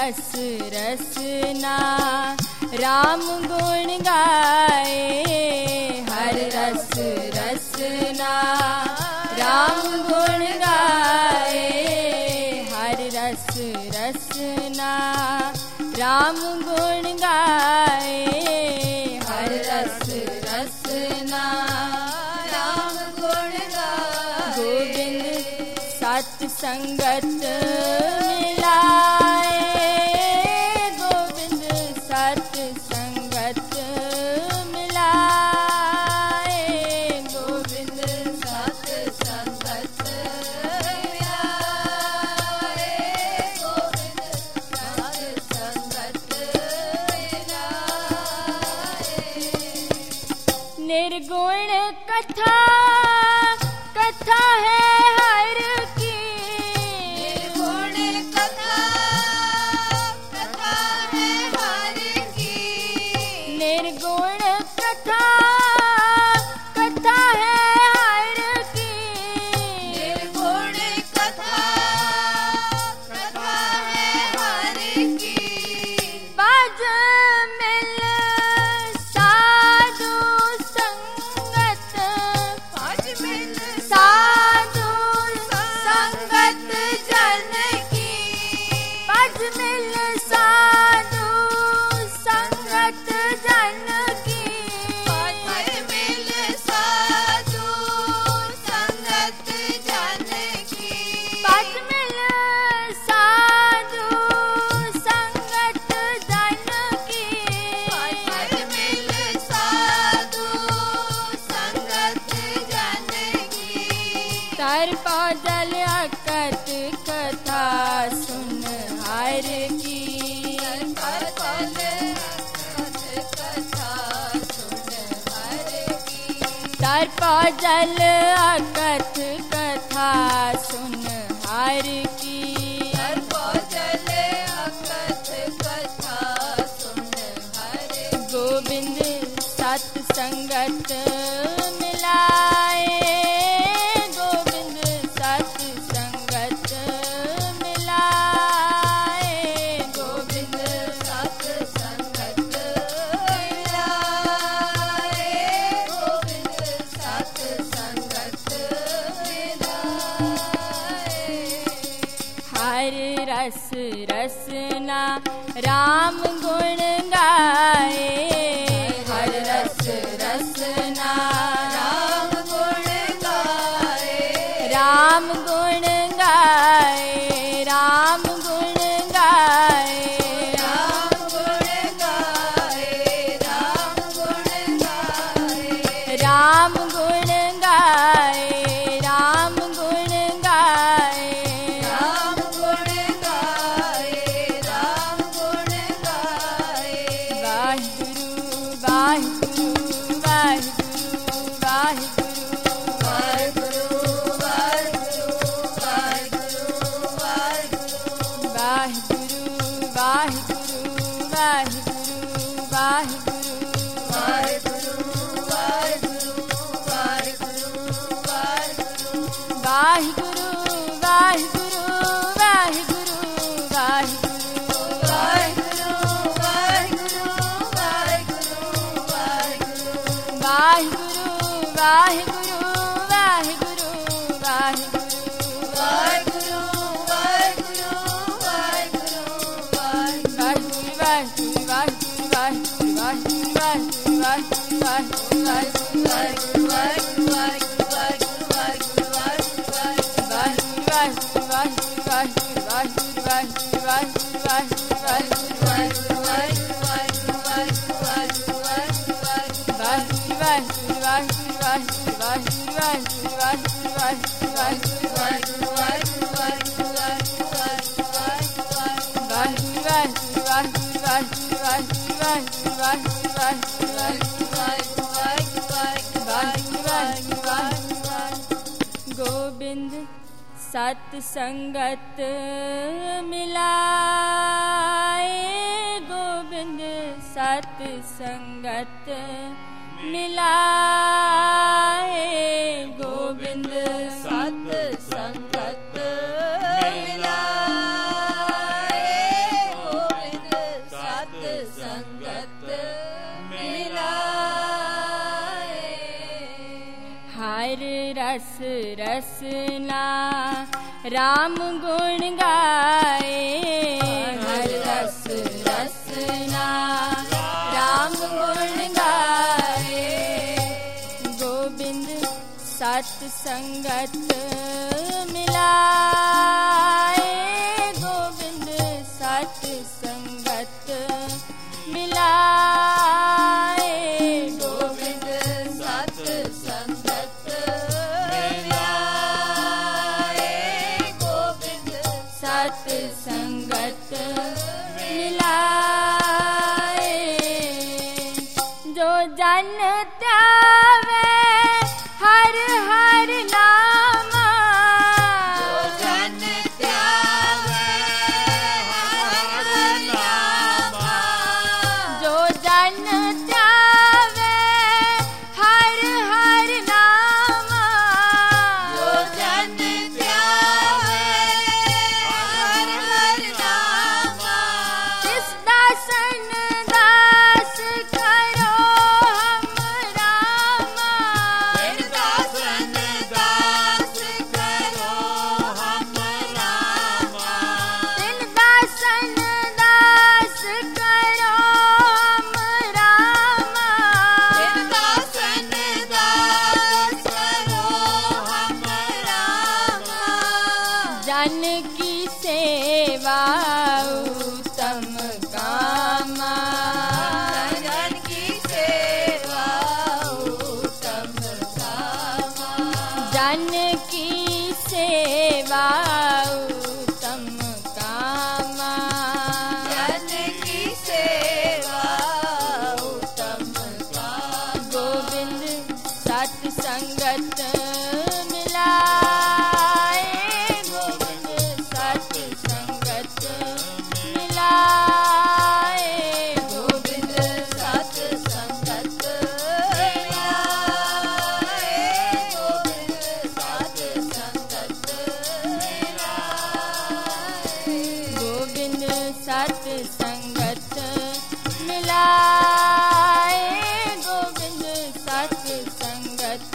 रस रसना राम गुण गाए। हर रस रसना राम गुण गाए। हर रस रसना राम गुण गाए। हर रस रसना राम गुण गाए। गोविंद सत संगत मिलाए। गोविंद सत संगत मिलाए। गोविंद सत संगत मिलाए। गोविंद सत संगत मिलाए। निर्गुण कथा कथा है हर की। निर्गुण कथा कथा है हर की। निर्गुण कथा कथा है हर की। निर्गुण कथा कथा है हर की। बाज मिल साधु संगत। आज मिल साधु संगत जन की। बाज मिल साधु संगत जन की। आज मिल साधु संगत जन की। बाज मिल साधु संगत जन की। आज मिल साधु संगत जन की। तर पाजल अकत कथा सुन हर की। हर पल कथा सुन हर की। तर पाजल अकथ कथा सुन हर की। हर पल अकथ कथा सुन हर की। गोविंद सत संगत मिलाए। गोविंद सत संगत मिलाए। गोविंद सत संगत मिलाए। गोविंद सत संगत मिलाए। हर रस रसना राम गुण गाए। हर रस रसना राम गुण गाए। राम गुण गाए। राम गुण गाए। राम गुण गाए। राम गुण गाए। राम गुण गाए। राम गुण गाए। राम गुण गाए। राम गुण गाए। वाहिगुरु वाहिगुरु वाहिगुरु वाहिगुरु वाहिगुरु वाहिगुरु वाहिगुरु वाहिगुरु। वाहिगुरु वाहिगुरु वाहिगुरु वाहिगुरु वाहिगुरु वाहिगुरु वाहिगुरु वाहिगुरु। वाहिगुरु वाहिगुरु वाहिगुरु वाहिगुरु वाहिगुरु वाहिगुरु वाहिगुरु वाहिगुरु। वाहिगुरु वाहिगुरु वाहिगुरु वाहिगुरु वाहिगुरु वाहिगुरु वाहिगुरु गोविंद सत संगत मिलाए, गोविंद सत संगत मिलाए, गोविंद सत संगत मिलाए, रस रसना राम गुण गाए। हर रस रसना राम गुण गाए। गोविंद सत संगत मिलाए। गोविंद सत संगत मिलाए। गोविंद सत संगत मिलाए। गोविंद सत संगत मिलाए। जो जन त्यावे हर हर नामा। जो जन त्यावे हर नामा। जो जन त्यावे हर हर नामा। जो जन त्यावे हर हर नामा। तिस दासन दास करो हम रामा। तिन दासन दास करो हम रामा। तिन दासन दास करो हम रामा। तिन दासन दास करो हम रामा। जन की सेवा उत्तम कामा। जन की सेवा उत्तम कामा। जन की सेवा उत्तम कामा। जन की सेवा उत्तम कामा। गोविंद सत संगत मिलाए। गोविंद सत संगत मिलाए। गोविंद सत संगत मिलाए। गोविंद सत संगत मिलाए। गोविंद सत संगत मिलाए। गोविंद सत संगत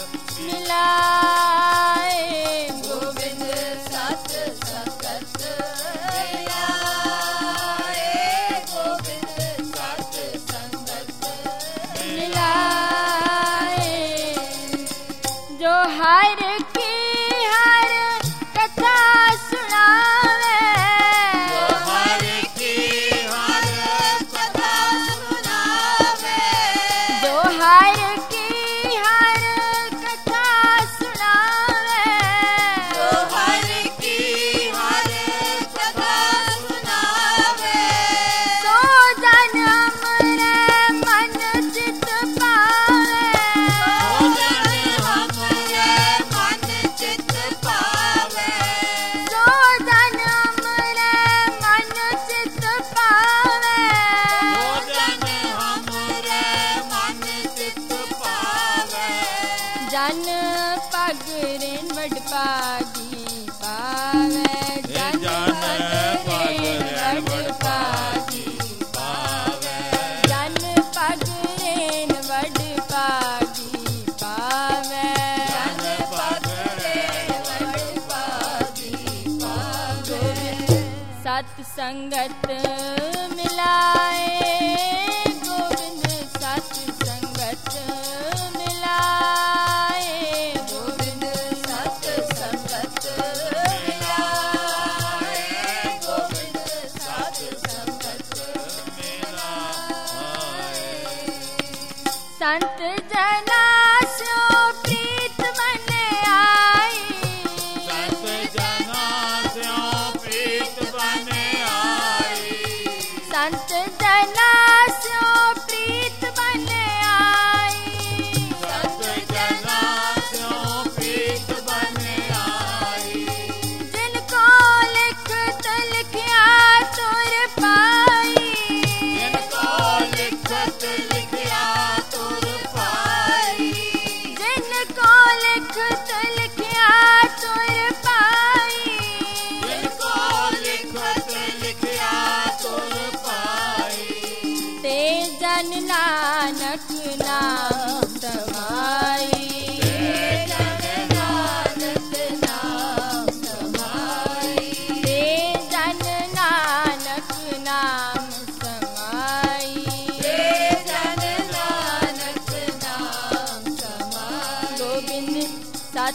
मिलाए। गोविंद सत संगत मिलाए। गोविंद सत संगत मिलाए। जो हर की हर कथा सुनावे। जो हर की हर कथा सुनावे। जो हर की हर कथा सुनावे। जो हर की हर कथा सुनावे। सो जन हमरे मन चित पावे। सो जन हमरे मन चित पावे। सो जन हमरे मन चित पावे। सो जन हमरे मन चित पावे। जन पग रेन वड पागी पावे। जन पग रेन वड पागी पावे। जन पग रेन वड पागी पावे। जन पग रेन वड पागी पावे। सत संगत मिलाए। गोविंद सत संगत मिलाए। गोविंद सत संगत मिलाए। गोविंद सत संगत मिलाए। संत जना सो प्रीत मन आई। संत जना स्यों प्रीत बन आई। संत जना सो प्रीत बन आई। संत जना स्यों प्रीत बन आई। जिनको लिखत लिखिया तुर पाई। जिनको लिखत लिखिया तुर पाई। जिनको लिखत लिखिया तुर पाई। जिनको लिखत लिखिया तुर पाई। ते जन नानक नाम समाई। जन